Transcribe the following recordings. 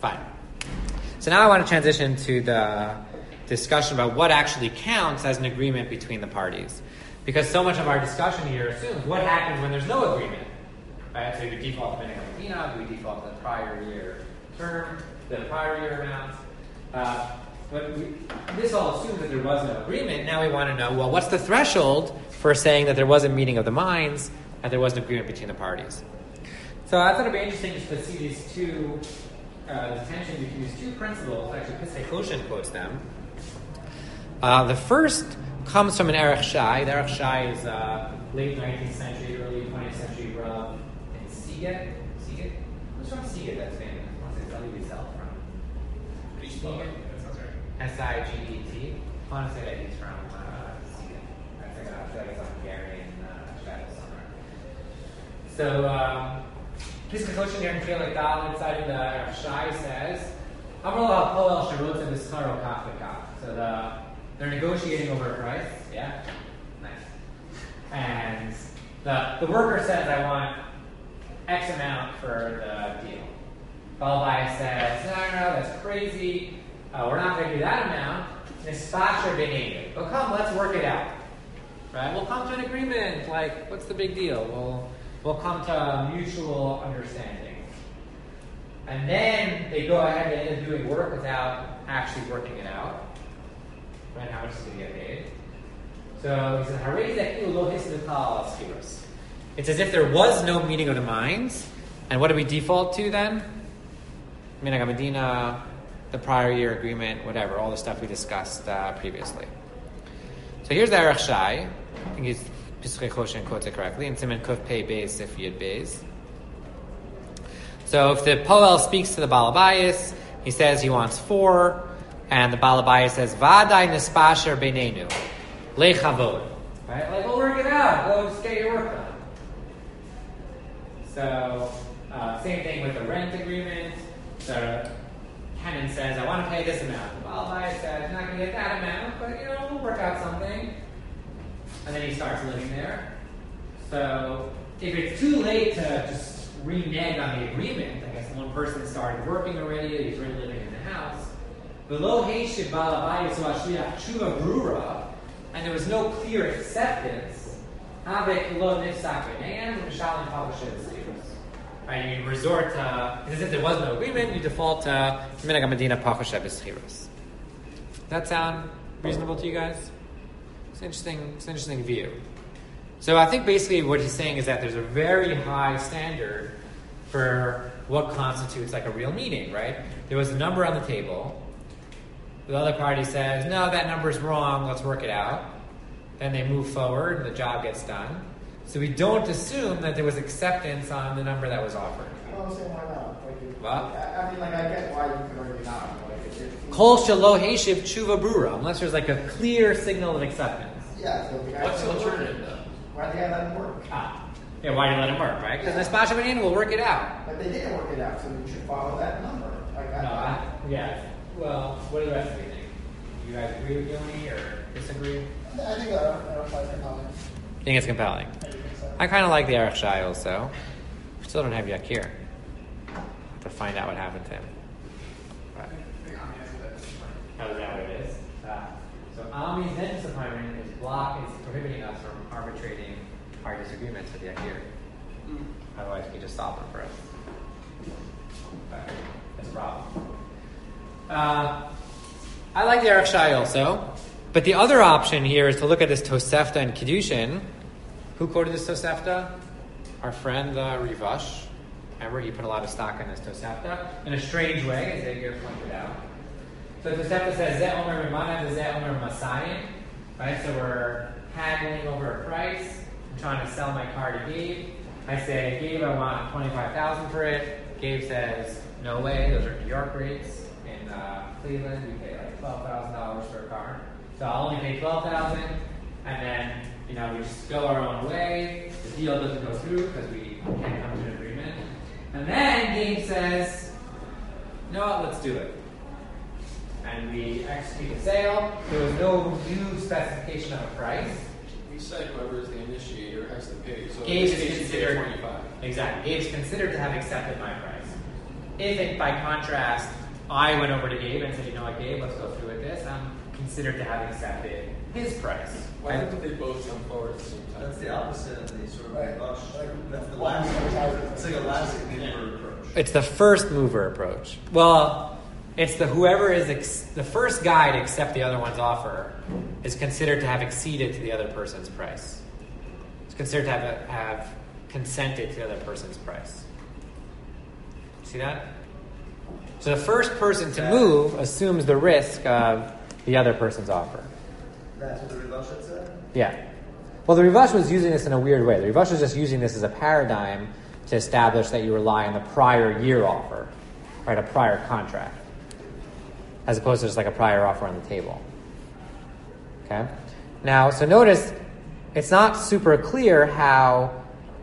Fine. So now I want to transition to the discussion about what actually counts as an agreement between the parties. Because so much of our discussion here assumes what happens when there's no agreement. Right? So do we default to Medina? Do we default to the prior year term, the prior year amount? This all assumes that there was no agreement. Now we want to know, well, what's the threshold for saying that there was a meeting of the minds and there was an agreement between the parties? So I thought it would be interesting just to see these two, the tension between these two principles. Actually, Pischei Choshen quotes them. The first comes from an Erech Shai. The Erech Shai is late 19th century, early 20th century Rav in Siget. Siget? Who's from Siget that's famous? I want to say Zali Wiesel from Siget. S-I-G-E-T. I want to say that he's from Siget. I feel like it's on Hungarian shadow somewhere. So, Pischei Choshen here in Chelik Dal inside of the Erech Shai says, Amar Poel Sharot and Bischaro Kaf V'Kaf. So they're negotiating over a price. Yeah? Nice. And the worker says, I want X amount for the deal. Balbai says, no, that's crazy. We're not going to do that amount. Nispasher b'neidu. But come, let's work it out. Right? We'll come to an agreement. Like, what's the big deal? We'll come to a mutual understanding. And then they go ahead and end up doing work without actually working it out. Right? How much is going to get paid? So he says, it's as if there was no meeting of the minds. And what do we default to then? Minhag Medina, the prior year agreement, whatever, all the stuff we discussed previously. So here's the Erech Shai. I think he's Pischei Choshen quotes it correctly. And Siman Kuf Pei Beis if Yud Beis. So if the Poel speaks to the Balabayas, he says he wants 4. And the Balabayas says, Vadai Nispasher Beinenu. Lechavod. Right? Like, we'll work it out. Go just get your work done. So, same thing with the rent agreement. The tenant says, I want to pay this amount. The Balabayas says, I'm not going to get that amount, but, we'll work out something. And then he starts living there. So, if it's too late to just renege on the agreement, I guess one person started working already, he's already living in the house, and there was no clear acceptance, right, you resort to, as if there was no agreement, you default to Minhag Medina Pachashe B'Schiros. Does that sound reasonable to you guys? It's an interesting view. So I think basically what he's saying is that there's a very high standard for what constitutes like a real meeting, right? There was a number on the table. The other party says, no, that number's wrong, let's work it out. Then they move forward and the job gets done. So we don't assume that there was acceptance on the number that was offered. Well, I'm saying why not? What? I get why you could argue not. Kol shelo heishiv tshuva brura, unless there's like a clear signal of acceptance. Yeah, so what's the alternative though? Why did they let him work? Yeah, why did you let him work, right? Because the Nispasher B'neidu will work it out. But they didn't work it out, so you should follow that number. Yeah. Well, what do the rest of you think? You guys agree with Yoni or disagree? I think Erech Shai is compelling. You think it's compelling? I think so. I kind of like the Erech Shai also. We still don't have Yakir. Have to find out what happened to him. Right. Oh, is that what it is? So Ami's then disappointment is prohibiting us from arbitrating our disagreements with Yakir. Otherwise, we just solve them for us. That's a problem. I like the Erech Shai also. But the other option here is to look at this Tosefta and Kiddushin. Who quoted this Tosefta? Our friend Rivash. Remember, he put a lot of stock in this Tosefta in a strange way, as Edgar pointed out. So Tosefta says, Zeh Omer Mimana, Zeh Omer Masayim. Right, so we're haggling over a price. I'm trying to sell my car to Gabe. I say, Gabe, I want $25,000 for it. Gabe says, no way, those are New York rates. In Cleveland, we pay like $12,000 for a car. So I'll only pay $12,000, and then we just go our own way. The deal doesn't go through because we can't come to an agreement. And then Gabe says, "You know what? Let's do it." And we execute the sale. There was no new specification of a price. We said whoever is the initiator has to pay. So Gabe is considered $25. Exactly. Gabe is considered to have accepted my price. If it, by contrast, I went over to Gabe and said, you know what, Gabe, let's go through with this, I'm considered to have accepted his price. Why didn't they both come forward at the same time? That's the opposite of the sort of Right. rush. That's the Well, last. It's like a last mover approach. It's the first mover approach. Well, it's the whoever is the first guy to accept the other one's offer is considered to have acceded to the other person's price. It's considered to have consented to the other person's price. See that? So the first person to move assumes the risk of the other person's offer. That's what the Rivash had said? Yeah. Well, the Rivash was using this in a weird way. The Rivash was just using this as a paradigm to establish that you rely on the prior year offer, right? A prior contract, as opposed to just like a prior offer on the table. Okay? Now, so notice it's not super clear how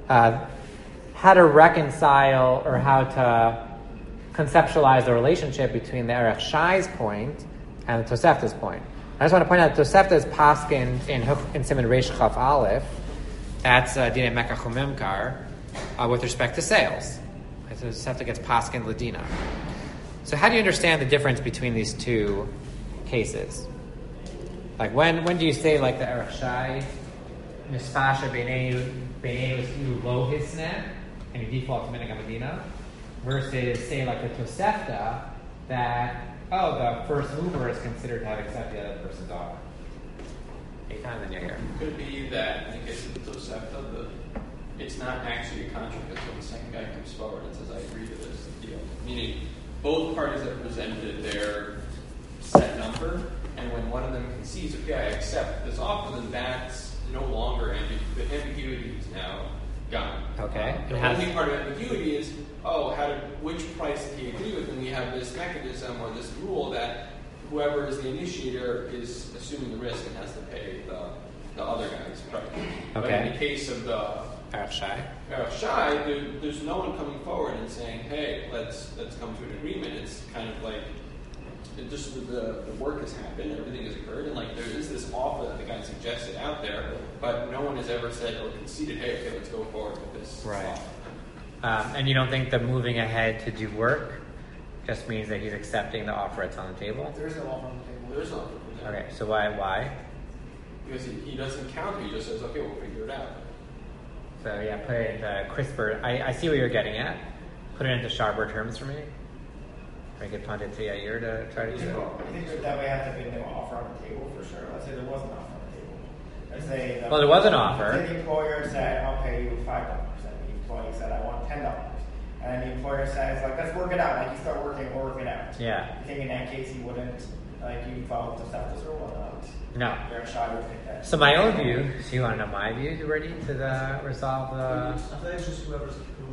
to reconcile or how to conceptualize the relationship between the Erech Shai's point and the Tosefta's point. I just want to point out that Tosefta is paskin in Siman Reish Chaf Aleph. That's Dinei Mekach Umemkar with respect to sales. So Tosefta gets paskin Ladina. So how do you understand the difference between these two cases? Like when do you say like the Erech Shai Mispasha Beinei Lo Hisneh and you default to Minhag HaMedina versus say like the Tosefta that the first mover is considered to have accepted the other person's offer. Anytime then you're here. Could it be that in the case of the Tosefta, it's not actually a contract until the second guy comes forward and says, I agree to this deal. Meaning, both parties have presented their set number, and when one of them concedes, okay, I accept this offer, then that's no longer the ambiguity is now gone. Okay. The only part of ambiguity is, which price did he agree with? And we have this mechanism or this rule that whoever is the initiator is assuming the risk and has to pay the other guy's price. But in the case of the Erech Shai, there's no one coming forward and saying, hey, let's come to an agreement. It's kind of like the work has happened, everything has occurred, and like there is this offer that the guy suggested out there, but no one has ever said or conceded, hey, okay, let's go forward with this offer. And you don't think the moving ahead to do work just means that he's accepting the offer that's on the table? There is no offer on the table. There's no offer. Okay, so why? Because he doesn't counter, he just says, okay, we'll figure it out. So yeah, put it into crisper. I see what you're getting at. Put it into sharper terms for me. Make it punted to Yair to try to do it. I think there definitely has to be no offer on the table for sure. Let's say there was an offer on the table. Let's say Well, there was an offer. The employer said, I'll pay you $5. And the employee said, I want $10. And the employer says, like, let's work it out. Like, you start working, we'll work it out. Yeah. You think in that case he wouldn't, like, you follow the Tosefta's rule or not? No. Erech Shai would think that. So my own view, so you want to know my view? You ready to resolve I the... think it's just whoever's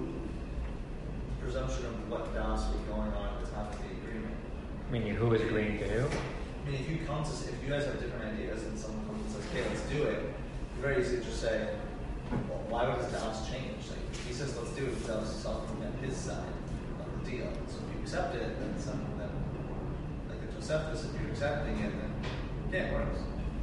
presumption of what DAS was going on at the time of the agreement. Meaning who is agreeing to who? I mean, if you guys have different ideas and someone comes and says, okay, let's do it, it's very easy to just say, well, why would his DAS change? Like, if he says, let's do it, that was something on his side of the deal. So if you accept it, then it's something that, like the Tosefta, if you're accepting it, then yeah, it works.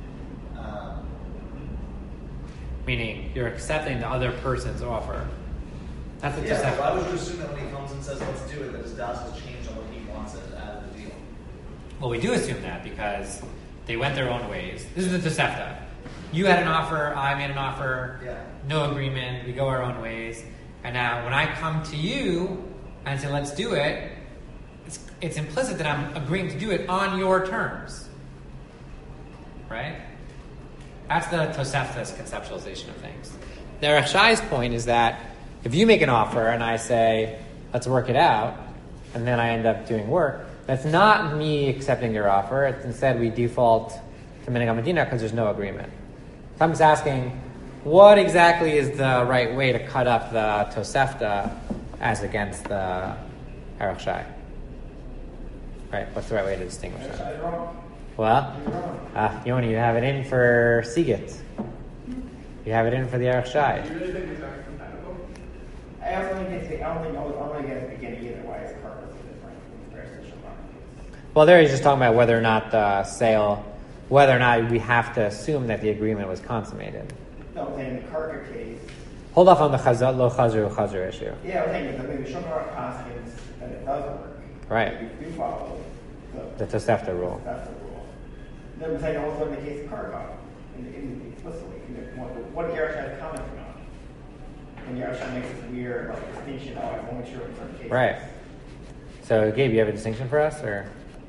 Meaning you're accepting the other person's offer. That's what Yeah, why would you assume that when he comes and says, let's do it, that his DAS has changed on what he wants as out of the deal? Well, we do assume that because they went their own ways. This is the Tosefta. You had an offer, I made an offer, no agreement, we go our own ways. And now when I come to you and say, let's do it, it's implicit that I'm agreeing to do it on your terms. Right? That's the Tosefta's conceptualization of things. The Erech Shai's point is that if you make an offer and I say, let's work it out, and then I end up doing work, that's not me accepting your offer. It's instead we default to Minhag HaMedina because there's no agreement. So I'm just asking, what exactly is the right way to cut up the Tosefta as against the Erech Shai? Right? What's the right way to distinguish Erech that? Shai is wrong. Well, You're wrong. Yoni, you have it in for Sigit. You have it in for the Erech Shai. Do you really think it's not compatible? I also think I don't think only again either way. It's purpose is different from the transition market. Well, there he's just talking about whether or not the sale, whether or not we have to assume that the agreement was consummated. No, I'm saying in the Karka case. Hold off on the lo chazru issue. Yeah, I'm saying that the Shulchan Aruch Paskins that it doesn't work. Right. If you do follow The Tosefta rule. that's the rule. Then we're saying also in the case of Karkov, explicitly, what Yerusha is commenting on. And Yerusha makes this weird distinction, I'm only sure in certain cases. Right. So, Gabe, you have a distinction for us, or?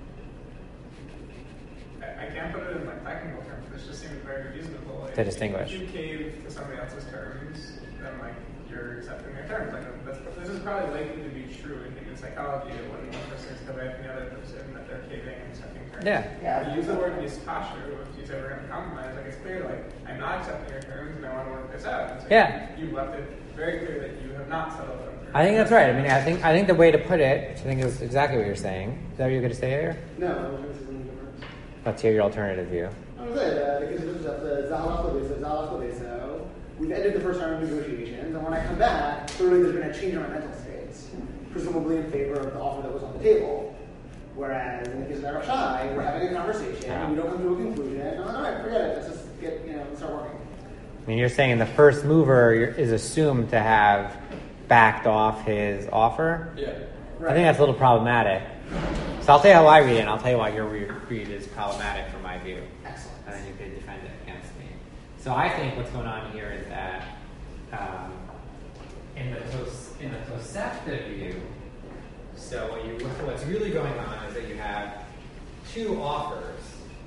I can't put it in technical terms. This just seems very reasonable. To distinguish. If you cave to somebody else's terms, then you're accepting their terms. This is probably likely to be true in human psychology. That when one person is away from the other person, that they're caving and accepting terms. Yeah. You use the word mispasha, if you say we're going to compromise, it's clear, I'm not accepting your terms and I want to work this out. It's you've left it very clear that you have not settled on terms. I think that's right. I mean, I think the way to put it, which I think is exactly what you're saying. Is that what you're going to say here? No, I was going to say something different. Let's hear your alternative view. I was saying, because it was the Zahalach, we've ended the first round of negotiations, and when I come back, clearly there's been a change in my mental states, presumably in favor of the offer that was on the table. Whereas in the case of Erev Shai, we're having a conversation, we don't come to a conclusion, and I'm like, all right, forget it, let's just start working. I mean, you're saying the first mover is assumed to have backed off his offer? Yeah. Right. I think that's a little problematic. So I'll tell you how I read it, and I'll tell you why your read is problematic from my view. Excellent. And then you could defend it against me. So I think what's going on here is that in the Tosefta view, so what's really going on is that you have two offers,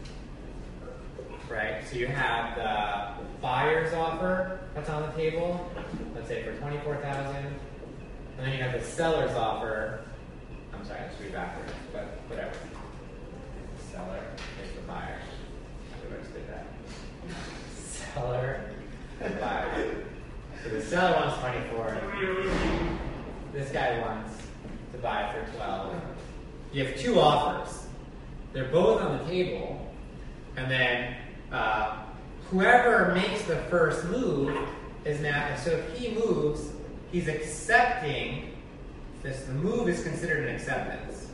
right? So you have the buyer's offer that's on the table, let's say for $24,000, and then you have the seller's offer. I'm sorry, let's read backwards, but whatever. The seller is the buyer. I just did that. Seller and buyer. So the seller wants 24. This guy wants to buy it for 12. You have two offers. They're both on the table, and then whoever makes the first move is now. So if he moves, he's accepting this. The move is considered an acceptance.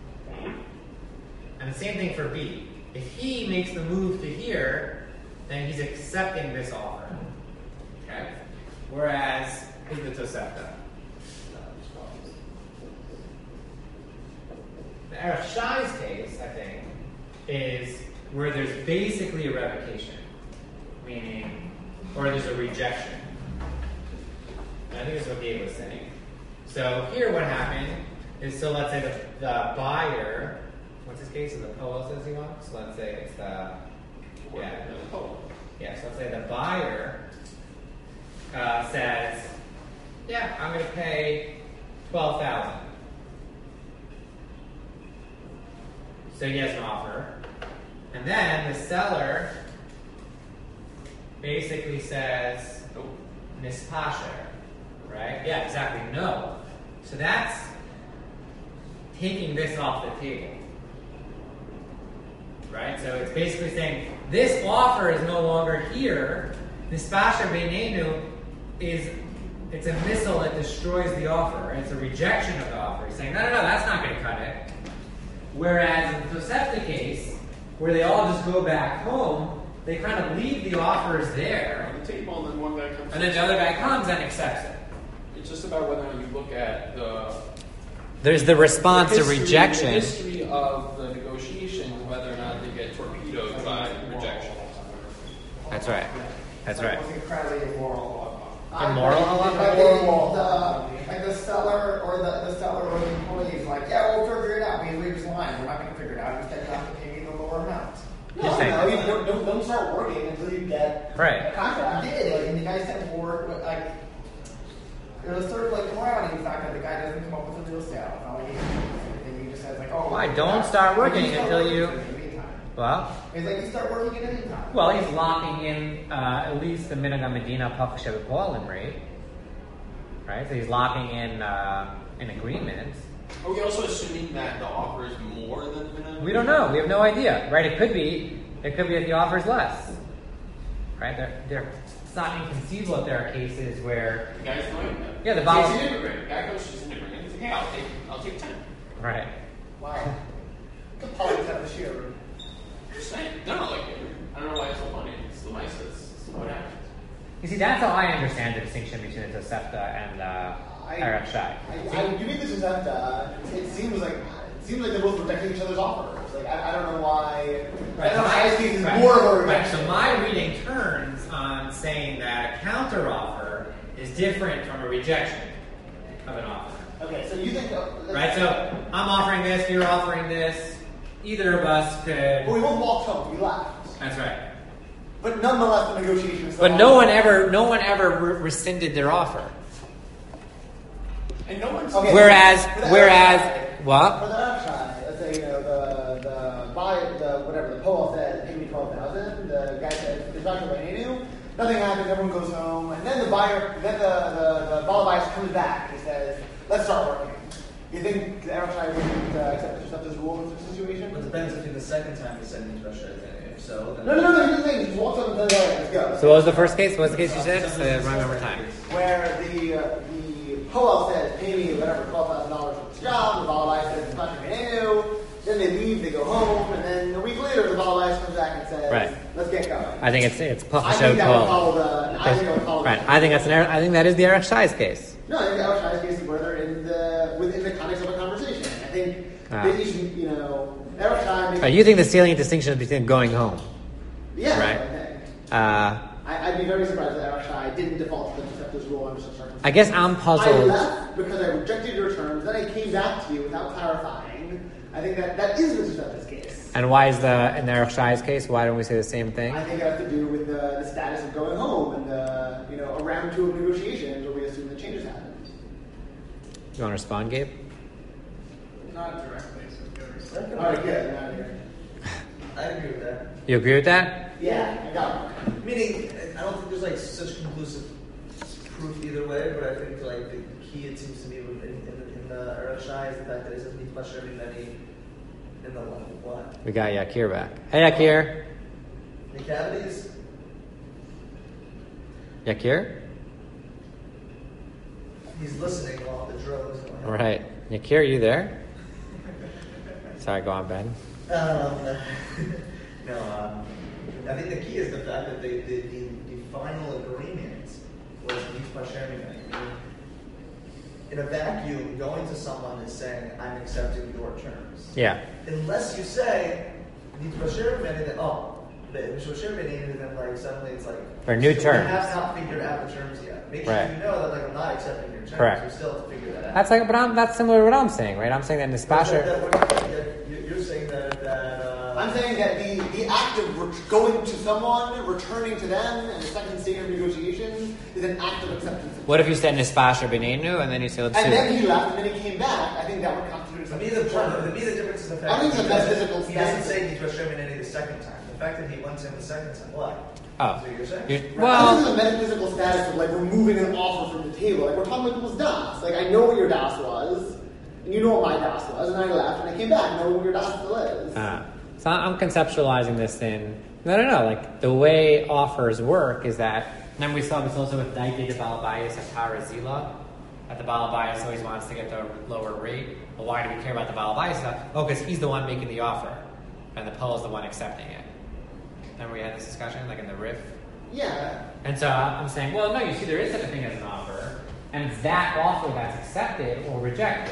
And the same thing for B. If he makes the move to here, then he's accepting this offer. Okay? Whereas is the Tosefta. The Erev Shai's case, I think, is where there's basically a revocation, meaning, or there's a rejection. And I think that's what Gabe was saying. So here what happened is, so let's say the buyer, what's his case? So the Poel says he wants. So let's say it's the, so let's say the buyer says, yeah, I'm going to pay $12,000. So he has an offer. And then the seller basically says, mispasher, right? Yeah, exactly, no. So that's taking this off the table, right? So it's basically saying, this offer is no longer here. Mispasher beinenu it's a missile that destroys the offer. It's a rejection of the offer. He's saying, no, that's not going to cut it. Whereas in the Tosefta case, where they all just go back home, they kind of leave the offers there. On the table, and then one guy comes. And then the other guy comes and accepts it. It's just about whether you look at There's the response to history, rejection. The history of the negotiations, whether or not they get torpedoed by rejection. That's right. That's right. It's incredibly immoral. Immoral Like the seller or the employee is like, yeah, we'll figure it out. We just lying. We're not going to figure it out. Instead, you have to pay me the lower amount. Don't start working until you get a contract. You did, and the guy said work, it was sort of morality in the fact that the guy doesn't come up with a real sale. It's not like he just says why don't start working until you. Well, it's like you start working at any time. Well, he's locking in at least the Minhag Medina Pachashev Poalim rate, right? So he's locking in an agreement. Are we also assuming that the offer is more than the minimum? We don't know. We have no idea, right? It could be that the offer is less, right? It's not inconceivable that there are cases where The guy's knowing that. Yeah, the He's vol- an immigrant. The guy goes, she's an immigrant. He's like, hey, I'll take 10. right. Wow. The politics of the sheer. Just saying. No, I don't know why it's so funny. It's the mice. It's what happens. You see, that's how I understand the distinction between the Tosefta and Erech Shai. You mean this is that it seems like they're both rejecting each other's offers. Like I don't know why. Right, I don't know why this is right, more of a right. rejection. So my reading turns on saying that a counteroffer is different from a rejection of an offer. Okay, so you think Right, so I'm offering this, you're offering this. Either of us could. But we both walked home. We laughed. That's right. But nonetheless, the negotiations. But no one ever rescinded their offer. And no one's. Okay. Whereas, For what? the upside, let's say the Poel said, "Pay me $12,000." The guy said, "There's not going to nothing happens. Everyone goes home, and then the Balabais comes back and he says, "Let's start working." You think the Erech Shai wouldn't accept Tosefta's rule in such a situation? It depends if the second time he said Midrash Shai. If so, then No. Here's the thing. He just walks up and says, "All right, let's go." So what was the first case? What was the case you said? Run one more time. Where the Poel says, "Pay me whatever $12,000 for this job." The Balabais says, "It's not going to." Then they leave, they go home, and then a week later, the Balabais comes back and says, Right. "Let's get going." I think it's I think Pachashot that would Kol. follow the. I think that would follow. Right. I think that is the Erech Shai's case. No, I think the Erech Shai's case is where they're within the context of a conversation. I think they should, Erech Shai. Makes, You think the salient distinction is between going home? Yeah. Right. I think. I'd be very surprised that Erech Shai didn't default to the Tosefta's rule under such circumstances. I guess I'm I puzzled. left because I rejected your terms. Then I came back to you without clarifying. I think that is the Tosefta's case. And why is in the Erech Shai's case? Why don't we say the same thing? I think it has to do with the status of going home and a round two of negotiations where we assume that changes happened. You want to respond, Gabe? Not directly, so go respond. All right, good. Now here. I agree with that. You agree with that? Yeah, I got one. Meaning, I don't think there's like such conclusive proof either way, but I think like the key it seems to me in the Erech Shai is the fact that it says Nitpash every many in the what? We got Yakir back. Hey, Yakir. The cavities. Yakir? He's listening while the drill is going on. Right. Yakir, are you there? Sorry, go on, Ben. I think the key is the fact that the final agreement was Nitpash every many. In a vacuum, going to someone is saying, "I'm accepting your terms." Yeah. Unless you say, Nitpash every many, then then like suddenly it's like For new so terms. We have not figured out the terms yet. Make sure Right. you know that like I'm not accepting your terms. Correct. We still have to figure that out. That's that's similar to what I'm saying, right? I'm saying that Nispasher. You're saying that I'm saying that the act of going to someone, returning to them, and the second stage of negotiations is an act of acceptance. What if you said Nispasher Benenu and then you say let's And do then it? he left, and then he came back. I think that would constitute to me the difference is the fact I think that that's physical he doesn't status. say Nitpash every many the second time. The fact that he went to him the second time, what? Oh. So you're saying? I think Well, the metaphysical status of like removing an offer from the table. Like we're talking about people's das. Like I know what your das was, and you know what my das was, and I left, and I came back knowing what your das still is. so I'm conceptualizing this in no. Like the way offers work is that. And then we saw this also with Daike de Balabayas at Tarazila. That the Balabayas always wants to get the lower rate. Well, why do we care about the Balabayas? Oh, because he's the one making the offer, and the Poel is the one accepting it. Remember we had this discussion, like in the riff? Yeah. And so I'm saying, well, no, you see, there is such a thing as an offer, and it's that offer that's accepted or rejected.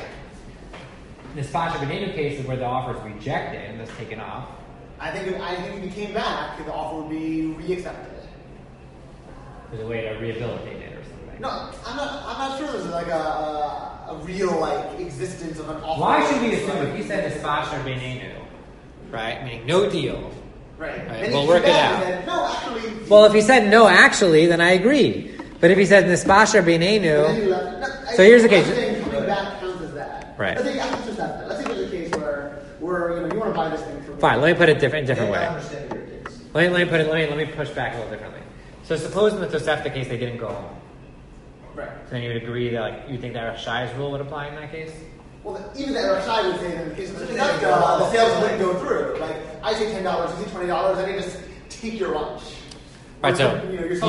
In the Spasha Benenu case is where the offer is rejected and that's taken off. I think if he came back, the offer would be re-accepted. There's a way to rehabilitate it or something. No, I'm not sure there's like a real like existence of an offer. Why should we assume if he said the Spasha Benenu, right? Meaning no deal. Right. Right, Then we'll he work came it back out. and said, no, actually. Well, if he said no, actually, then I agree. But if he said Nispasha Then he Benenu, left. No, So here's the case. I'm saying coming back counts as that. Right. Let's say there's a case where you want to buy this thing for. fine. Let me put it different I way. understand your case. Let me push back a little differently. So suppose in the Tosefta case they didn't go home. Right. So then you would agree that like you think that Erech Shai's rule would apply in that case? Well, even the Erech Shai would say that in the case of So the they Tosefta, didn't go the sales home. wouldn't go through. Like I say $10, you say $20, then you just take your lunch. Right. Or, So you're you selling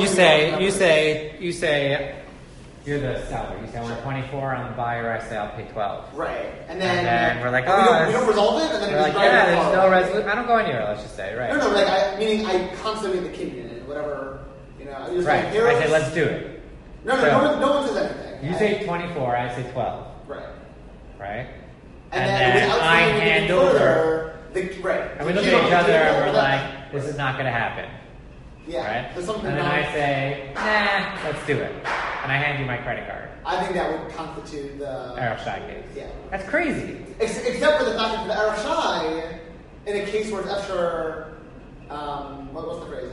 say you're the seller. You say I want 24 on the buyer. I say I'll pay 12. Right. And And then we're like, we oh, don't resolve it, and then we're it like, just drives yeah, the there's car. no resolution. I don't go anywhere. Let's just say, right? No, like meaning I consummate the kingdom and whatever, You're Right. saying, I say let's do it. No, So- no one says anything. You say 24, I say 12, Right. right? And then without I saying hand anything over. further, right. And we The look key at on each the other and table, we're that- like, this is not going to happen, yeah, right? there's something And then not- I say, nah, let's do it. And I hand you my credit card. I think that would constitute the Araf Shai case. Yeah. That's crazy. Except for the fact that for the Araf Shai, in a case where it's Efsher, what's the phrase?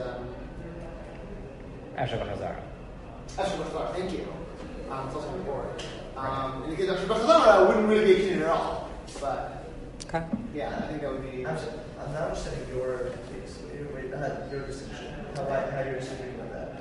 Afshar B'Chazara. Efsher B'Chazara, thank you. It's also important. In the case of Efsher B'Chazara, it wouldn't really be a Kinyan at all. But, Okay. yeah, I think that would be... I'm not understanding your case. Your distinction. How you're distinguishing about that.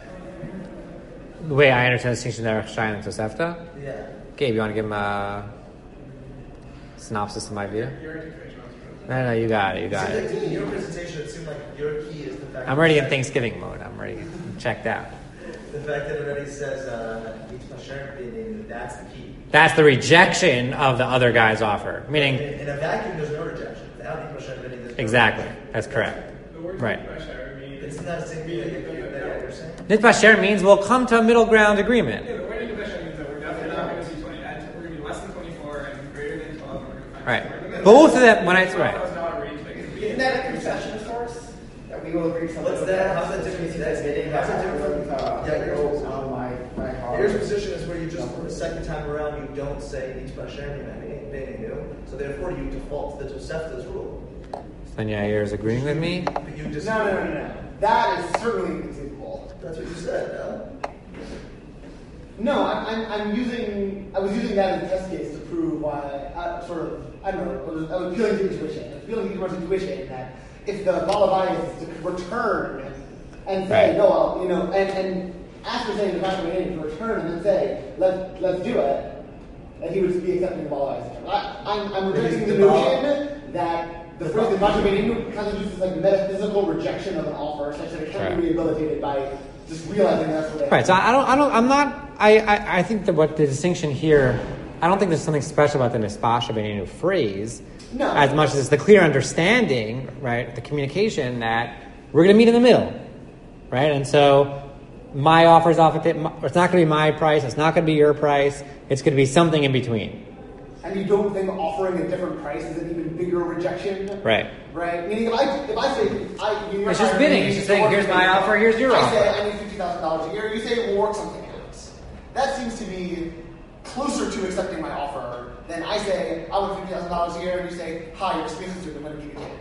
The way I understand the distinction of Araf Shai and Tosefta. Yeah. Gabe, you want to give him a synopsis of my view? Your interpretation was No, you got it. You got So it. in your presentation, it seemed like your key is the fact. I'm already in Thanksgiving mode. I'm already checked out. The fact that it already says that's the key. That's the rejection of the other guy's offer. Meaning, In a vacuum, there's no rejection. Without there's no exactly. rejection. That's correct. the word Right. Isn't that the same thing that you're saying? Nitbasher means we'll come to a middle ground agreement. Yeah, the word interpretation means that we're definitely not going to see 20. We're going to be less than 24 and greater than 12. And we're going to find Right. somewhere in the middle. Both of them, when I right. Isn't that a concession source? That we will agree something. What's that? How's that different? How's that different from? My car. Your position is where you just, for the second time around, you don't say each Bashem so therefore you default to the Tosefta's rule. Then Yair is agreeing with me. But you disagree. No. That is certainly inconceivable. That's what you said, no? No, I was using that as a test case to prove why I was appealing to intuition that if the Balavai is to return and say, Right. no, I'll, and after saying the Basham to return and then say, let's do it, that he would be accepting the Balavai. I'm rejecting the notion that the phrase the Basham constitutes this like metaphysical rejection of an offer such that it can't be rehabilitated by just realizing that's what it is. Right. So I think that what the distinction here, I don't think there's something special about the Nispasha Beninu phrase. No. As much as it's the clear understanding, right, the communication that we're going to meet in the middle, right? And so my offer is off at it's not going to be my price. It's not going to be your price. It's going to be something in between. And you don't think offering a different price is an even bigger rejection? Right. Right? Meaning, if I say, It's just bidding. It's just saying, here's my offer, here's your offer. I say, I need $50,000 a year. You say, we'll work something out. That seems to be closer to accepting my offer than I say, I want $50,000 a year, and you say, hi, your space is due, I'm going to give you 10.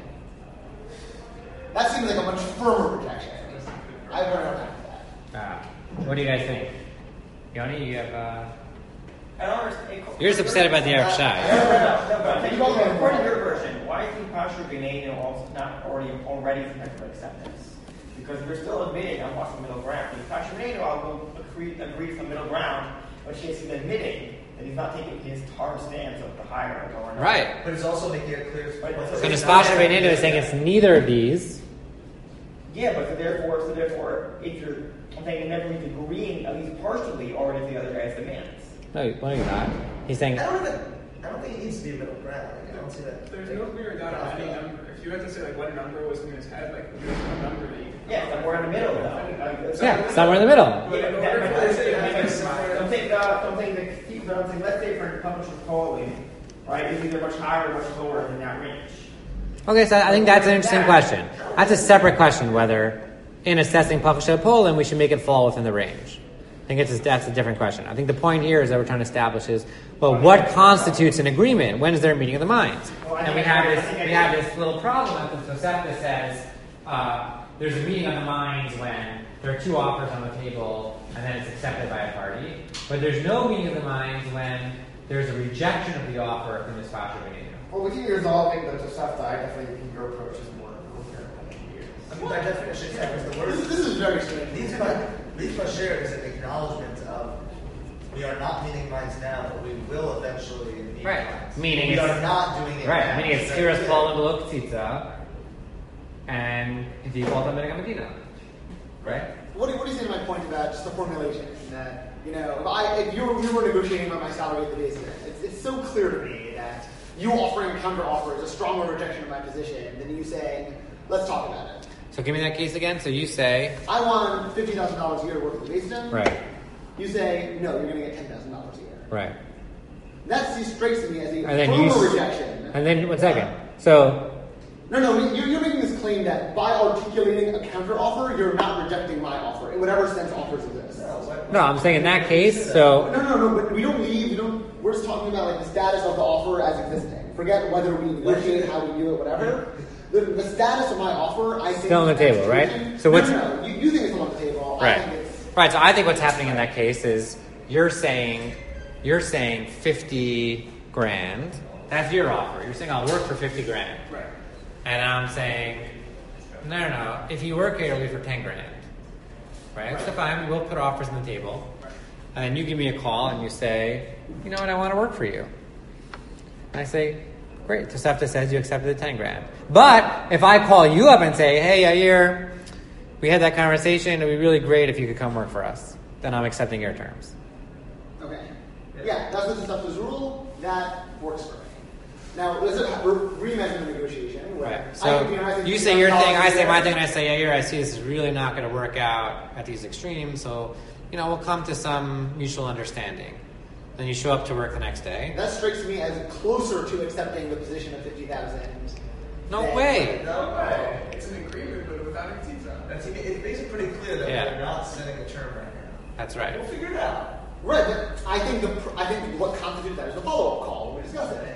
That seems like a much firmer rejection. I have a very hard time with that. What do you guys think? Yoni, you have... I don't understand. You're just upset about the Araf Shai. No, but I'm saying, according to your version, why is the Pasha Benenu also not already for technical acceptance? Because we're still admitting I'm watching middle ground. The Pasha Benenu, I'll go agree for middle ground, but she's admitting that he's not taking his hard stance of the higher or lower. Right. But it's also making it clear. So Nispasha Beninu is saying it's neither of these. Yeah, but so therefore, if you're, I'm saying, everyone's agreeing at least partially, or if the other guy's demands. No, you're not. He's saying... I don't think it needs to be a middle ground. I don't see that. There's no clear doubt on any number. If you had to say like what number was in his head, like there's no number that you can. Yeah, somewhere in the middle, though. Yeah, somewhere in the middle. But in order for this to be I'm saying, let's say for publisher's polling, right, is either much higher or much lower than that range. Okay, so I think that's an interesting question. That's a separate question, whether in assessing publisher polling, we should make it fall within the range. I think that's a different question. I think the point here is that we're trying to establish is, well, what constitutes an agreement? When is there a meeting of the minds? And we have this little problem that the Tosefta says there's a meeting of the minds when there are two offers on the table and then it's accepted by a party. But there's no meeting of the minds when there's a rejection of the offer from this Pasha Beninu. Well, we can be resolving the Tosefta. I definitely think your approach is more coherent. I mean, by definition, yeah, because the word This is very strange. These Basher is an acknowledgement of we are not meeting minds now, but we will eventually meet minds. Meaning we it's, are not doing it right. now. Meaning it's Tiras Paul and Below Ktitza and default on Medina. Right? What do you say to my point about just the formulation? That, if you were negotiating on my salary at the basement, it's so clear to me that you offering a counter offer is a stronger rejection of my position than you saying, let's talk about it. So give me that case again. So you say... I want $50,000 a year to work at the basement. Right. You say, no, you're going to get $10,000 a year. Right. That strikes me as a And then formal rejection. And then, 1 second. So, No, you're making this claim that by articulating a counteroffer, you're not rejecting my offer, in whatever sense offers exist. no, I'm saying in that case, so, No, but we're just talking about like the status of the offer as existing. Forget whether we negotiate, how we do it, whatever. The status of my offer, I think... Still on the table, right? So what's... No, you think it's still on the table. Right. I think it's... Right, so I think what's happening in that case is you're saying 50 grand. That's your offer. You're saying I'll work for 50 grand. Right. And I'm saying, no. If you work here, it'll be for 10 grand. Right? So fine, we'll put offers on the table. And then you give me a call and you say, you know what, I want to work for you. And I say, great. Tosefta says you accepted the 10 grand. But if I call you up and say, hey, Yair, we had that conversation, it would be really great if you could come work for us, then I'm accepting your terms. Okay. Yeah, that's what Tosefta's rule. That works for me. Now, let's reimagine the negotiation. Right. So you say your thing, I say my thing, and I say, Yair, I see this is really not going to work out at these extremes, so, we'll come to some mutual understanding. Then you show up to work the next day. That strikes me as closer to accepting the position of 50,000. No way. No way. It's an agreement, but without a teaser. It makes it pretty clear that we're not setting a term right now. That's right. We'll figure it out. Right, but I think what constitutes that is the follow-up call. We discussed it.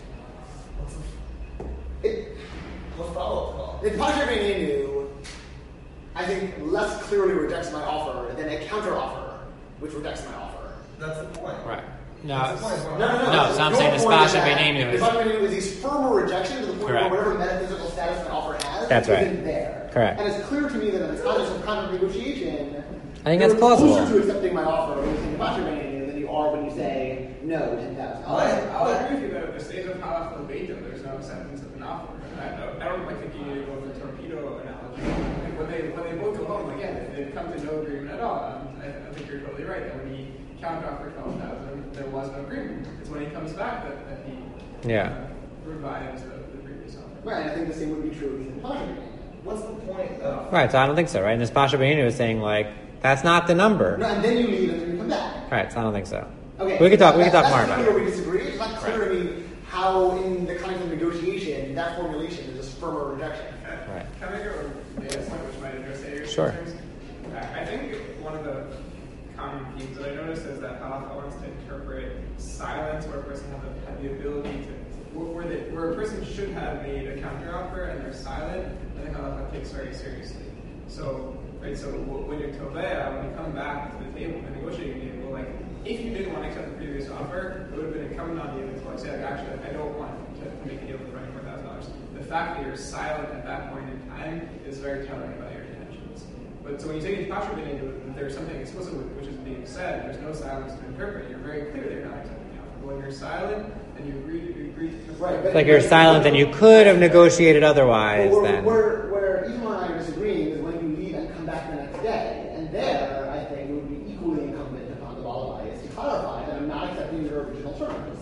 What follow-up call? The Pasha Beinenu, I think, less clearly rejects my offer than a counteroffer, which rejects my offer. That's the point. Right. No, That's the point. No, so I'm saying this Pasha Beinenu is... The Pasha Beinenu is a firmer rejection to the point Correct. where whatever metaphysical status my offer has That's right. isn't there. Correct. And it's clear to me that in the context of contract negotiation, I think that's you're plausible. closer to accepting my offer when you say the Pasha Beinenu than you are when you say no, 10,000. I'll agree with you that at the stage of halaf lebeito, there's no acceptance of an offer. I don't like thinking you go with the torpedo analogy. Like when they both go home, again, if they've come to no agreement at all, I think you're totally right. That when he counteroffered 12,000, there was no agreement. It's when he comes back that he revives the previous offer. Right, I think the same would be true with the Pasha Beinenu. What's the point of... Right, so I don't think so, right? And this Pasha Beinenu is saying, that's not the number. No, and then you leave and then you come back. Right, so I don't think so. Okay. We can talk more about That's it. where we disagree. It's not clear to me how, in the context of negotiation, that formulation is just firmer rejection. Right. Can I go with this one, which might address your Sure. concerns? I think one of the common themes that I noticed is that halacha wants to interpret silence where a person has the ability to, where a person should have made a counteroffer and they're silent. I think halacha takes very seriously. So when you're tovea, when you come back to the table, the negotiating table, if you didn't want to accept the previous offer, it would have been incumbent on you to say, actually, I don't want to make a deal for $24,000. The fact that you're silent at that point in time is very telling about your intentions. But so when you take into Pasha Beinenu, there's something explicit which is being said. There's no silence to interpret. You're very clear that you're not accepting the offer. But when you're silent and you agree to Right, It's like you're silent and you could have negotiated otherwise, then. Where Isma and I are disagreeing is when you leave and come back the next day. And there, I think, it would be equally incumbent upon the Balabais to clarify that I'm not accepting your original terms.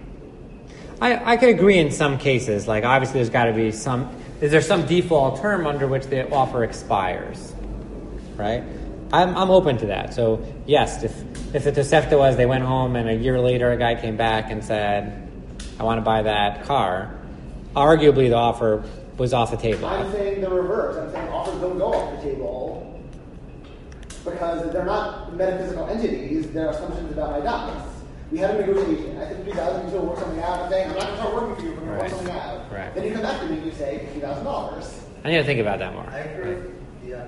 I could agree in some cases. Obviously, there's got to be some. Is there some default term under which the offer expires? Right. I'm open to that. So yes, if the Tosefta was they went home and a year later a guy came back and said, I want to buy that car, arguably the offer was off the table. I'm saying the reverse. I'm saying offers don't go off the table because they're not metaphysical entities. They're assumptions about idols. We had a negotiation. I said 50,000, you still work something out. I'm saying, I'm not going to start working for you. We're going to work something out. Right. Then you come back to me and you say $50,000. I need to think about that more. I agree with you're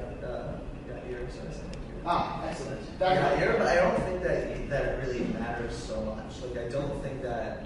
Excellent. but I don't think that it really matters so much. I don't think that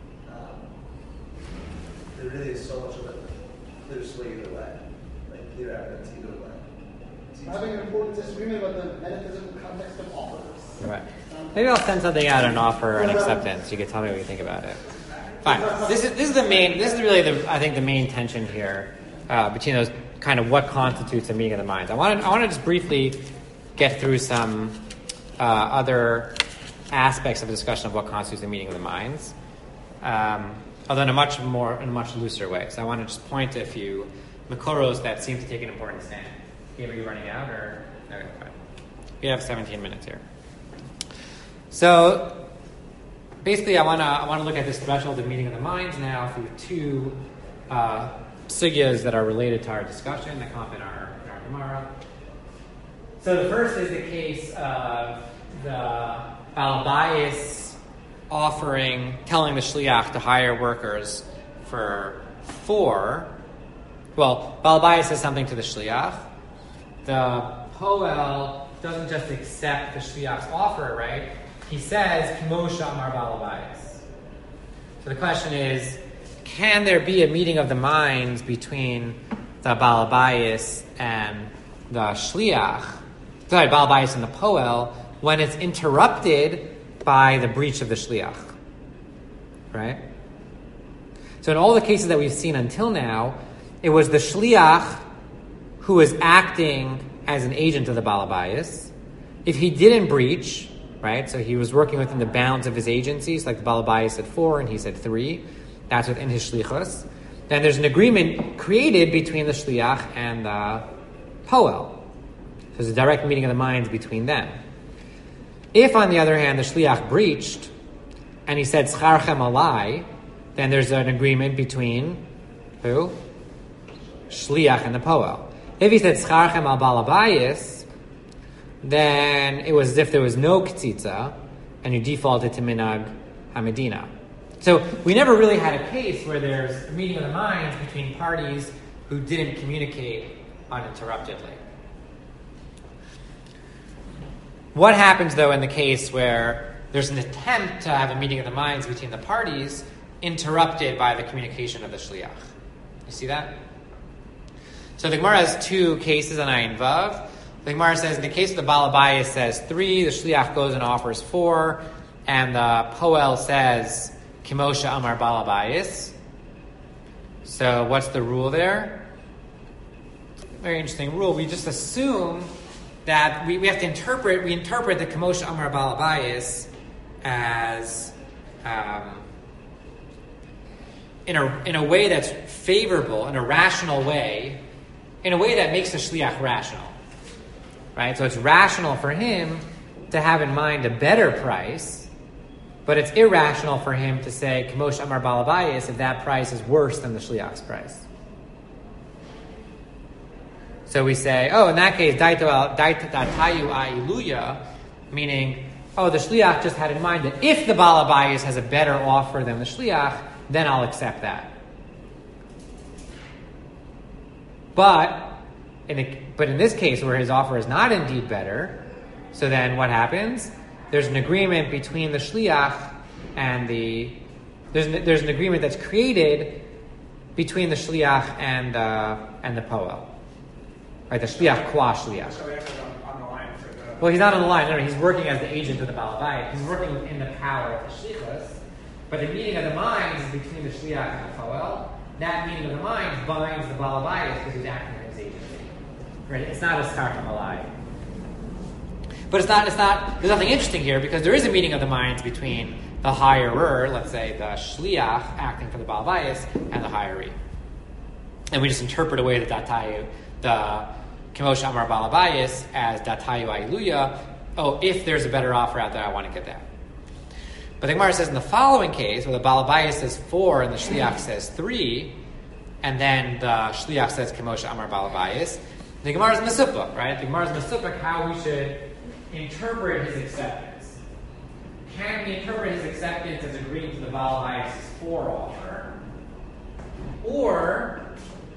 there really is so much of a clear sway either way. Clear evidence either way. Having an important disagreement about the metaphysical context of offers. Right. Maybe I'll send something out, an offer, an acceptance. You can tell me what you think about it. Fine. This is really I think the main tension here between those kind of what constitutes a meeting of the minds. I want to just briefly get through some other aspects of the discussion of what constitutes a meeting of the minds, although in a much looser way. So I want to just point to a few makoros that seem to take an important stand. Are you running out, or okay, fine. We have 17 minutes here. So basically, I want to look at this threshold of meeting of the minds now through two sugyas that are related to our discussion that come up in our Gemara. So the first is the case of the Balabayis telling the shliach to hire workers for 4. Well, Balabayis says something to the shliach. The Poel doesn't just accept the shliach's offer, right? He says, Kimosha Amar Balabayis. So the question is, can there be a meeting of the minds between the Balabayis and the shliach, Balabayis and the Poel, when it's interrupted by the breach of the shliach? Right? So in all the cases that we've seen until now, it was the shliach who was acting as an agent of the Balabayis. If he didn't breach, right, so he was working within the bounds of his agencies, like the Balabayis said 4 and he said 3, that's within his shlichus, then there's an agreement created between the shliach and the Poel. So there's a direct meeting of the minds between them. If, on the other hand, the shliach breached and he said Scharchem alai, then there's an agreement between who? Shliach and the Poel. If he said Scharchem al Balabayis, then it was as if there was no Ketzitza and you defaulted to Minag HaMedina. So we never really had a case where there's a meeting of the minds between parties who didn't communicate uninterruptedly. What happens, though, in the case where there's an attempt to have a meeting of the minds between the parties interrupted by the communication of the shliach? You see that? So the Gemara has 2 cases on Ayin Vav. The Gemara says in the case of the Balabayis says 3, the shliach goes and offers 4, and the Poel says Kimosha Amar Balabayis. So what's the rule there? Very interesting rule. We just assume that we have to interpret the Kimosha Amar Balabayis as in a way that's favorable, in a rational way, in a way that makes the shliach rational. Right? So it's rational for him to have in mind a better price, but it's irrational for him to say Kimosh Amar Balabayis if that price is worse than the shliach's price. So we say, in that case, Daitayu Ailuya, meaning, the shliach just had in mind that if the Balabayis has a better offer than the shliach, then I'll accept that. But in this case, where his offer is not indeed better, so then what happens? There's an agreement between the shliach and there's an agreement that's created between the shliach and the Poel. Right, the shliach qua shliach. So they're on the line for the... Well, he's not on the line. No, he's working as the agent of the Balabayis. He's working within the power of the shlichus. But the meeting of the minds is between the shliach and the Poel. That meeting of the minds binds the Balabayis because he's acting as his agency. Right? It's not a Scharchem alai. But it's not. There's nothing interesting here because there is a meeting of the minds between the hirer, let's say the shliach acting for the Balabayis, and the hiree. And we just interpret away the Kimosh Amar Balabayis as Datayu Ailuya. If there's a better offer out there, I want to get that. But the Gemara says in the following case, where the Balabayis says 4 and the shliach says 3, and then the shliach says Kimosh Amar Balabayis, the Gemara is Mesupuk, right? The Gemara is Mesupuk how we should interpret his acceptance. Can we interpret his acceptance as agreeing to the Balabayis' 4 offer? Or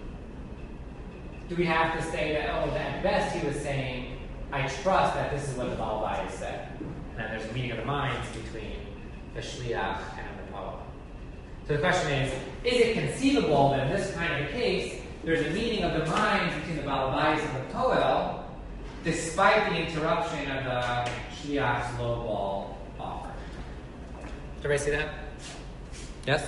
do we have to say that, at best he was saying, I trust that this is what the Balabayis said. And then there's a meeting of the minds between the shliach and the Poel. So the question is it conceivable that in this kind of a case, there's a meeting of the minds between the Balabayis and the Poel, despite the interruption of the shliach's lowball offer? Did everybody see that? Yes?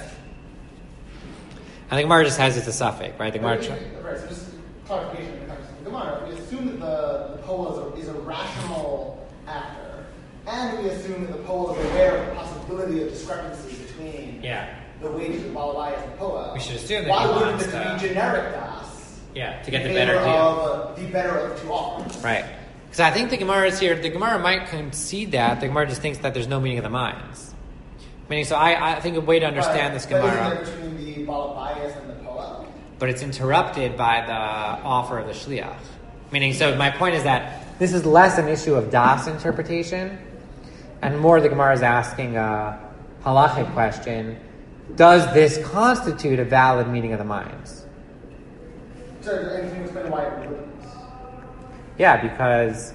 I think Gemara just has it a suffix, right? The Gemara. Right, so just clarification in the context of the Gemara. We assume that the Poel is a rational actor, and we assume that the Poel is aware of the possibility of discrepancy between the wages of Balabayis and Poel. We should assume that why he wouldn't wants it be generic das? To get the better deal. The better of the 2 offers. Right. Because I think the Gemara is here. The Gemara might concede that. The Gemara just thinks that there's no meaning of the minds. Meaning, so I think a way to understand this Gemara. But is there between the Baal Bias and the Poel? But it's interrupted by the offer of the Shliach. Meaning, so my point is that this is less an issue of Das interpretation, and more the Gemara is asking a halachic question: does this constitute a valid meaning of the minds? So, and can you explain why it wouldn't? Yeah, because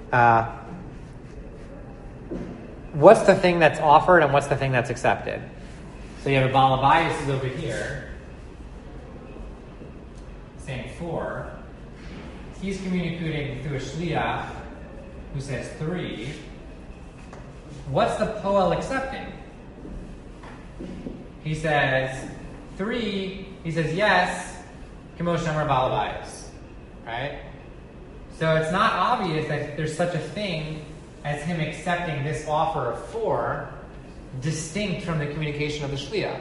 what's the thing that's offered and what's the thing that's accepted? So you have a Baal Bias is over here, saying 4. He's communicating through a Shliach who says 3. What's the Poel accepting? He says 3. He says yes. Kimosh Amar Baal Bias, right? So it's not obvious that there's such a thing as him accepting this offer of 4, distinct from the communication of the Shliach.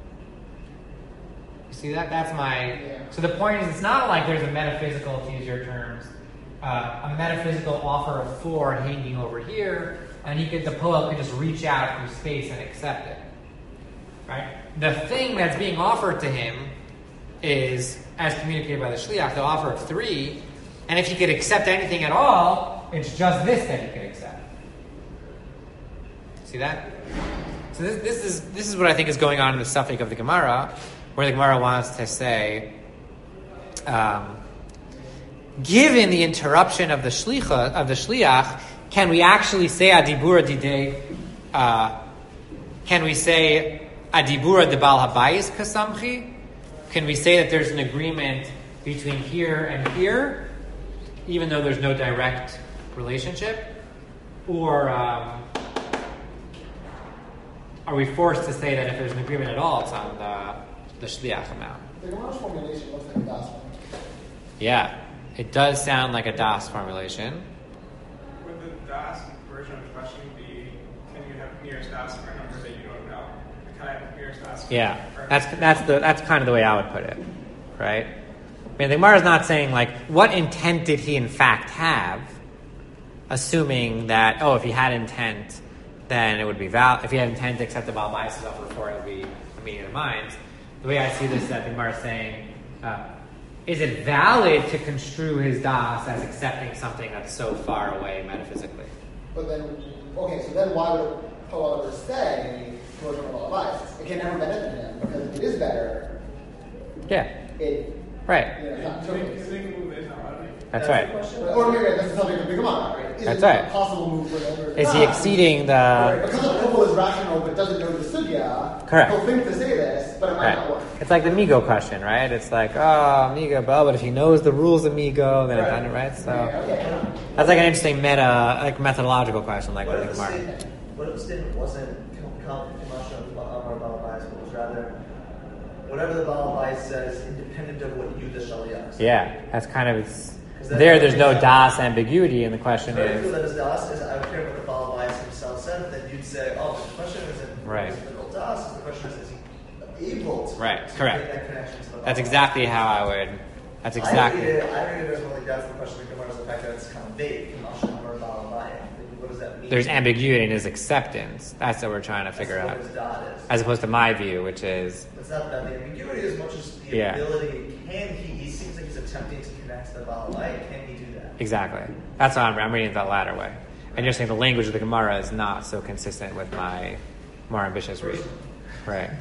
You see that? That's my... So the point is, it's not like there's a metaphysical, to use your terms, a metaphysical offer of 4 hanging over here, and the Poel could just reach out through space and accept it. Right? The thing that's being offered to him is, as communicated by the Shliach, the offer of 3, and if he could accept anything at all, it's just this that he could accept. See that? So this is what I think is going on in the suffix of the Gemara, where the Gemara wants to say, given the interruption of the Shliach, can we actually say Adibura Didei? Can we say Adibura de Baal Habayis Kasamchi? Can we say that there's an agreement between here and here, even though there's no direct relationship? Or are we forced to say that if there's an agreement at all, it's on the Shliach amount? The Gemara's formulation looks like a Das one. Yeah, it does sound like a Das formulation. Would the Das version of the question be, can you have nearest Das for a number that you don't know? Can I have nearest Das? Yeah, that's kind of the way I would put it, right? I mean, the Gemara is not saying, like, what intent did he in fact have, assuming that, if he had intent, then it would be valid. If he had intent to accept the Baal Bias offer before, it would be a meaning of the minds. The way I see this is that the Gemara is saying, is it valid to construe his Das as accepting something that's so far away metaphysically? But then, okay, so then why would Poel ever say, Kimosh Amar Baal Bias? It can never benefit him, because if it is better, Yeah, right. it's not totally. That's right. Or maybe that's the subject of the Gemara, right? Is That's it right. a possible move for him? Is he exceeding the... Right, because the Poel is rational but doesn't know the Sugya, Correct. he'll think to say this, but it might not work. It's like the Migo question, right? It's like, Migo, but if he knows the rules of Migo, then it's done, right? So Okay. that's like an interesting methodological question, like What with if the the Gemara. statement, what if the statement wasn't Kimosh Amar Baal Bias, but was rather whatever the Baal Bias says, independent of what you, the Shaliach, say? Yeah, that's kind of there's no Das ambiguity, and the question So if you feel is that his Das is, I don't care what the Baal Bias himself said, then you'd say, the question isn't Right. is it the Das, the question is he able to, Right, to correct. make that connection to the Baal that's Bias? exactly how I would. That's exactly. I read it as well, like that's the question of the Gemara is the fact that it's kind of vague. Kimosh Amar Baal Bias. What does that mean? There's ambiguity in his acceptance. That's what we're trying to figure That's out, what his dot is. as opposed to my view, which is It's not about the ambiguity as much as the ability. He seems like he's attempting to connect to the Baal Bias. Can he do that? exactly. That's what I'm reading it that latter way. And you're saying the language of the Gemara is not so consistent with my more ambitious read, right?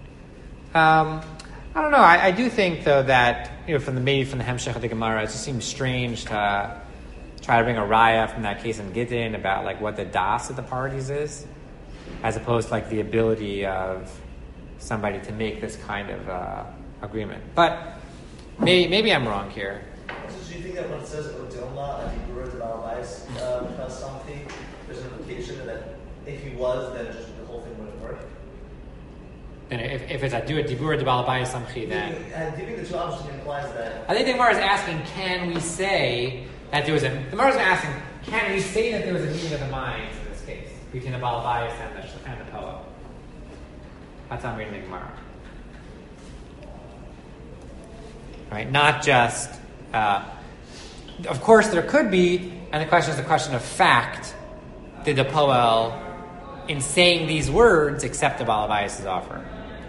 I don't know. I do think though that from the Hemshech of the Gemara, it just seems strange to try to bring a raya from that case in Gittin about like what the das of the parties is, as opposed to like the ability of somebody to make this kind of agreement. But maybe I'm wrong here. So do you think that when it says Odilma, Adibura de Baal Bias, something, there's an implication that if he was, then just the whole thing wouldn't work? And if it's a dibur de balabaya samchi, then And giving the two options implies that. I think the Gemara is asking, can we say that there was a? The Gemara is asking, can we say that there was a meeting of the minds in this case between the balabayas and the poem? That's how I'm reading the Gemara. Right, not just. Of course, there could be And the question is the question of fact. Did the Poel, in saying these words, accept the Baal Abayis' offer?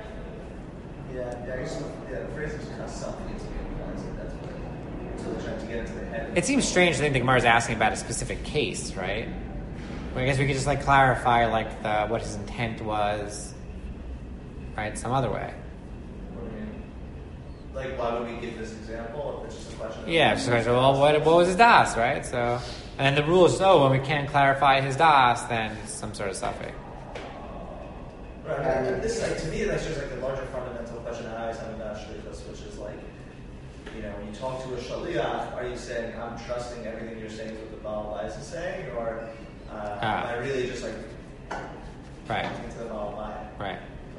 The phrase is kind of something to be implied. That's what so they're trying to get into their head. It seems strange to think the Gemara is asking about a specific case, right? Well, I guess we could just clarify what his intent was, right, some other way. What do you mean? Like, why would we give this example if it's just a question of... Yeah, just a question, well, what was his das, right? So, and then the rule is, when we can't clarify his das, then some sort of suffix. Right, and this is to me, that's just the larger fundamental question I always have about shlichus, which is when you talk to a shaliach, are you saying, I'm trusting everything you're saying is what the Baal Abayis is saying, or am I really just right. talking to the Baal Abayis? Right.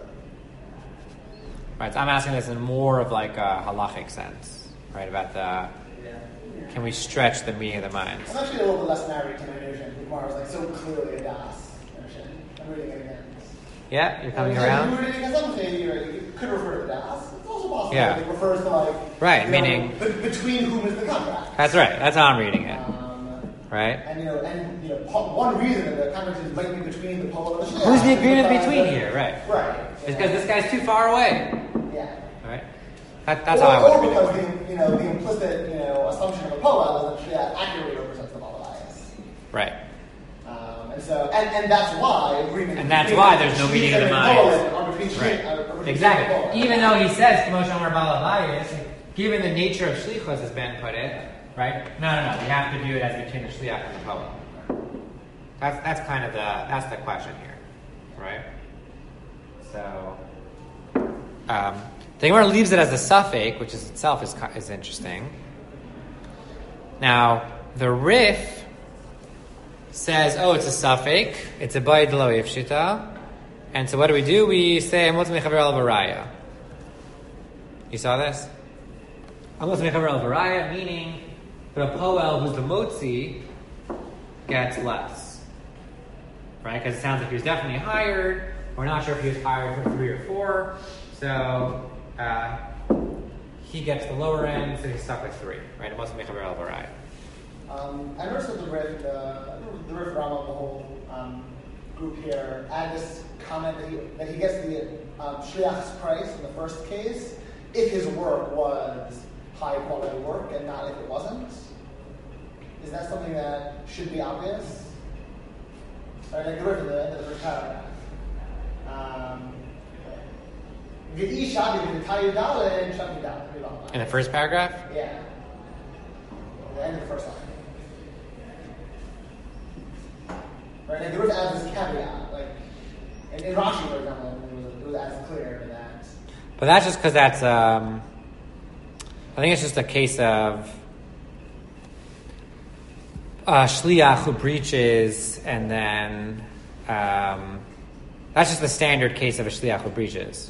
Right, so I'm asking this in more of a halachic sense, right? About can we stretch the meaning of the minds? I'm actually a little bit less married to my notion. The Gemara is so clearly a das notion. I'm reading it again. Yeah, you're coming around? You're reading against something, you could refer to das. It's also possible Yeah. it refers to right, meaning between whom is the contract. That's right. That's how I'm reading it. Right? And one reason that the contract might be between the Poel and the Shliach. Who's the agreement between here? Right. Right. It's because this guy's too far away. Yeah. Right? That's how I want to read because it. the implicit assumption of a Poel is that Shliach accurately represents the Baal Abayis. Right. And that's why agreement. And that's why there's no meeting of the minds. Right. Exactly. Even though he says K'mo Shomer Baal Abayis, given the nature of shlichus, as Ben put it, right? No. We have to view it as between the shliach and the Poel. That's kind of that's the question here, right? So, the Gemara leaves it as a suffix, which is itself is interesting. Now, the Rif says, it's a suffix, it's a bayit lo ifshita, and so what do? We say Amot mechaver al varaya. You saw this? Amot mechaver al varaya, meaning that a Poel who's the motzi gets less, right? Because it sounds like he was definitely hired. We're not sure if he was hired for 3 or 4, so he gets the lower end, so he's stuck with 3, right? Amot mechaver al varaya. I noticed that the Rif Rama, the whole group here, add this comment that he gets the shliach's price in the first case if his work was high quality work and not if it wasn't. Is that something that should be obvious? Right, like the Rif in the end of the first paragraph. In the first paragraph? Yeah. The end of the first line. Right, like the Rif adds this caveat, in Rashi, for example, it was as clear that. But that's just because that's, I think it's just a case of shliach who breaches, and then that's just the standard case of a shliach who breaches,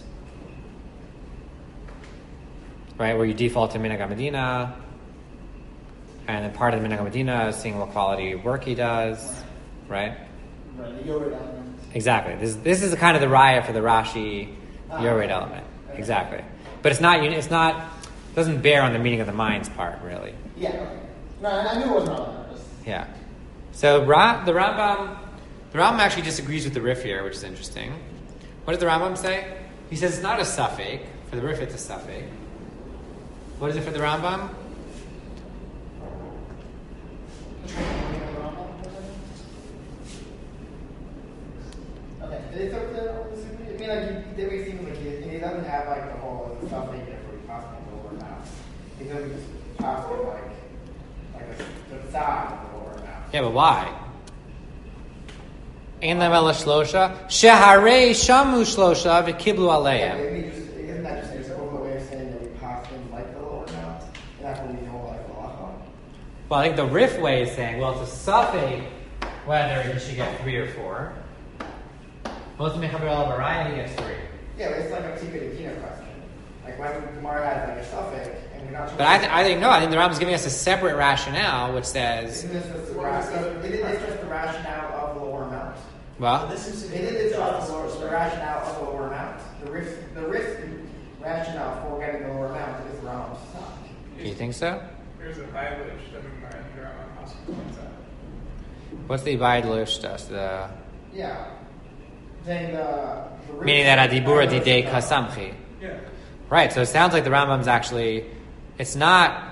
right? Where you default to minhag HaMedina, and then part of the minhag HaMedina is seeing what quality work he does, right? Right, the Yored element. Exactly. This is kind of the raya for the Rashi Yored element. Okay. Exactly. But it's not doesn't bear on the meaning of the minds part, really. Yeah. Okay. No, I knew it wasn't on purpose. Yeah. So the Rambam actually disagrees with the Rif here, which is interesting. What does the Rambam say? He says it's not a suffix. For the Rif, it's a suffix. What is it for the Rambam? Okay. Did they start to disagree? I mean, it makes seem like he doesn't have the whole stuff they get for possible lower mouth. He doesn't just pass it the side of the lower mouth. Yeah, but why? Ein lam ela shlosha sheharei shamu shlosha v'kiblu aleihem. Isn't that just a simple way of saying that we pass things like the lower mouth? That's what we know halacha. Well, I think the Rif way is saying, well, it's a suffix whether he should get 3 or 4. Most mechaber el baraya, he gets 3. Yeah, but it's like a tikka question. When Gemara has a suffix, and we're not. But I think the Rambam is giving us a separate rationale, which says. Isn't this just the rationale of the lower amount? Well, Isn't it just the rationale of the lower amount? The risk rationale for getting the lower amount is the Rambam's. do you think so? There's a violation of the Rambam also points out. What's the Ibayid Loishtas? Yeah. Saying the Meaning that Adibura Didei Kasamchi. Yeah. Right, so it sounds like the Rambam's actually, it's not.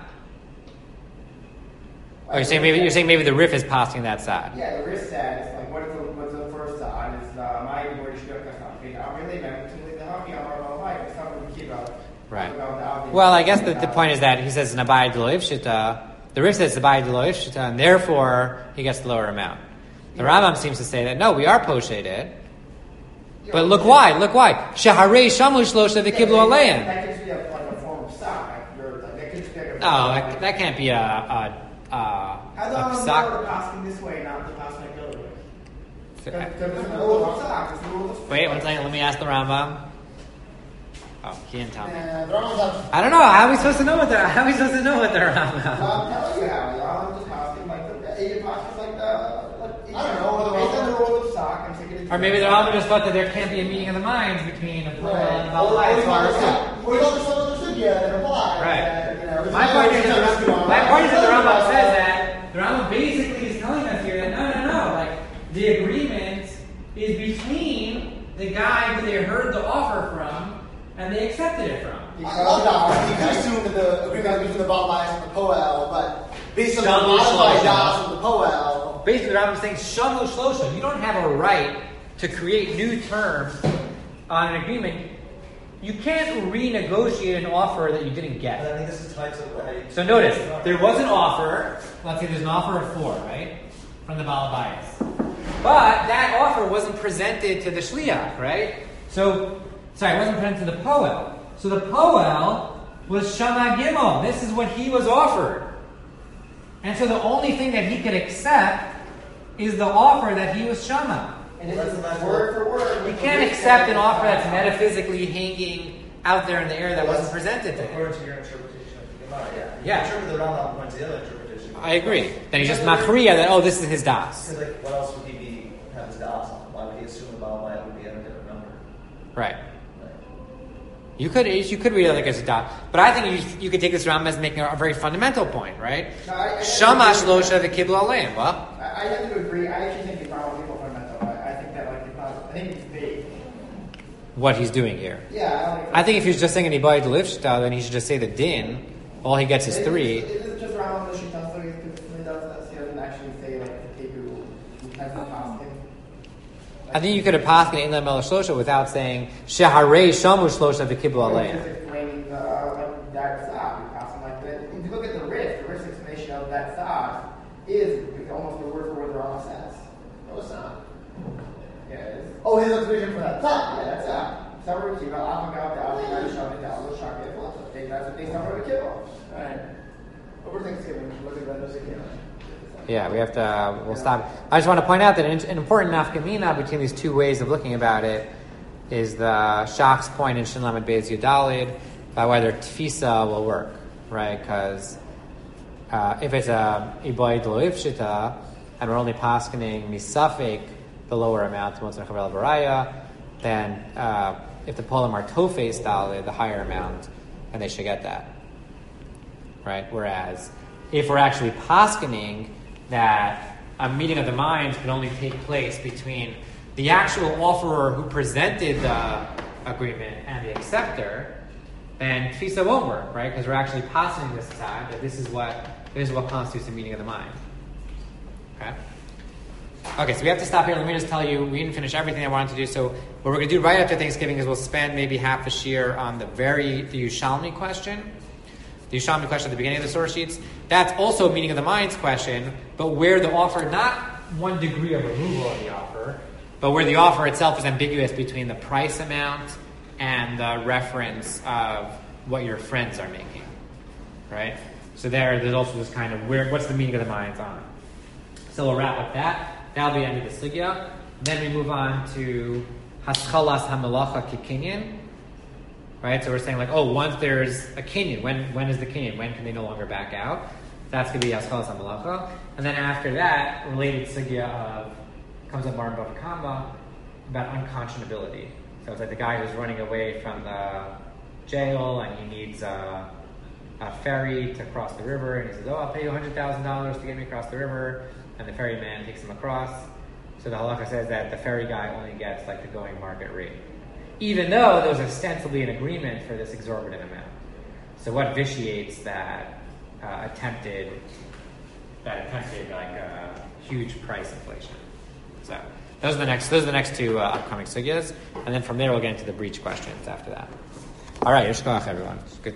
Oh, you're saying maybe the Rif is passing that side. Yeah, the risk says, like, what's the first side? Is my word is really meant to leave the hockey on our life. It's not what we keep out. Right. Well, I guess the point is that he says an Abayid Deloiv Shita, the Rif says Abayid Deloiv Shita, and therefore he gets the lower amount. The Rambam seems to say that, no, we are posheted. But look why. Shaharei Shamu Shlosha V'Kiblu Aleim. That could just be like a form of stock. That could just be like No, that can't be a How do I know the passing this way, not the passing the other way? Because it's the rule of stock. It's the rule of stock. Wait one second, let me ask the Rambam. Oh, he didn't tell me. And the Rambam's not. I don't know. How are we supposed to know what the Rambam? I'm telling you how. I'm just passing like the passing like the. I don't know. Based on the rule of stock, I'm taking it. Or maybe the Rambam just thought that there can't be a meeting of the minds between a Torah and a Balai. Or you understood understood yet and apply. Right. My point is that the Rambam says that the Rambam basically is telling us here that no. Like the agreement is between the guy who they heard the offer from and they accepted it from. I love that. You could assume that the agreement between the Balai and the Poel, but based on the modified Das of the Poel. Basically, the Rambam is saying Shamu Shlosha. You don't have a right to create new terms on an agreement. You can't renegotiate an offer that you didn't get. But I think this is tied to what So notice, there was an offer. Let's say there's an offer of 4, right? From the Balabayas. But that offer wasn't presented to the Shliach, right? It wasn't presented to the Poel. So the Poel was Shama Gimel. This is what he was offered. And so the only thing that he could accept is the offer that he was Shama. And it's word for word. You can't accept an offer that's metaphysically hanging out there in the air that wasn't presented to him. According to your interpretation of the Gemara, Yeah. Interpret the Rambam points to the other interpretation. I agree. Then he's just machriya that, this is his das. Because like, what else would he have his das on? Why would he assume the Baal would be at a different number? Right. You could read it like as a dot, but I think you could take this Rambam as making a very fundamental point, right? Shamash losha v'kiblu aleim. Well, I have to agree. I actually think it's not people fundamental. I think that it's not. I think it's vague. What he's doing here. Yeah. I think if he's just saying an ibay delifshta, then he should just say the din. All he gets is 3. It is just around the shita, so he doesn't actually say like the kebu has the paskin. I think you could have passed in Inlam El Shlosha without saying Sheharei Shamu Shlosha v'kiblu aleim. Just explaining that side. You pass like that. If you look at the risk explanation of that side is almost the word for word the Rambam says. No, it's not. Yeah, it is. Oh, his explanation for that. Yeah, that's that. Several kill. That's what they start to kill. Alright. Over Thanksgiving, look at that. Yeah, we have to. We'll stop. I just want to point out that an important nafkamina between these two ways of looking about it is the Shach's point in Shin Lamed Beis Yudalid about whether tfisa will work, right? Because if it's a ibay deloiv shita and we're only paskening misafek the lower amount to Motzei Chavel Baraya, then if the polim are tofes dalid, the higher amount, and they should get that, right? Whereas if we're actually paskening that a meeting of the minds can only take place between the actual offerer who presented the agreement and the acceptor, then tfisa won't work, right? Because we're actually passing this time that this is what constitutes a meeting of the mind. Okay, so we have to stop here. Let me just tell you, we didn't finish everything I wanted to do. So what we're going to do right after Thanksgiving is we'll spend maybe half a shiur on the Yushalmi question. The Yushalmi question at the beginning of the source sheets. That's also a meeting of the minds question, but where the offer, not one degree of removal of the offer, but where the offer itself is ambiguous between the price amount and the reference of what your friends are making, right? So there's also this kind of what's the meaning of the minds on. So we'll wrap up that. That'll be the end of the sugya. Then we move on to Haschalas HaMelacha Kikinyan. Right? So we're saying once there's a kinyan, when is the kinyan? When can they no longer back out? That's going to be Haschalas HaMelacha. And then after that, related sugya comes up more in Bava Kama about unconscionability. So it's like the guy who's running away from the jail and he needs a ferry to cross the river, and he says, I'll pay you $100,000 to get me across the river. and the ferryman takes him across. So the halakha says that the ferry guy only gets like the going market rate, even though there was ostensibly an agreement for this exorbitant amount. So what vitiates that attempted like huge price inflation? So those are the next two upcoming sugyas, and then from there we'll get into the breach questions after that. All right, yeshkoach everyone. Good.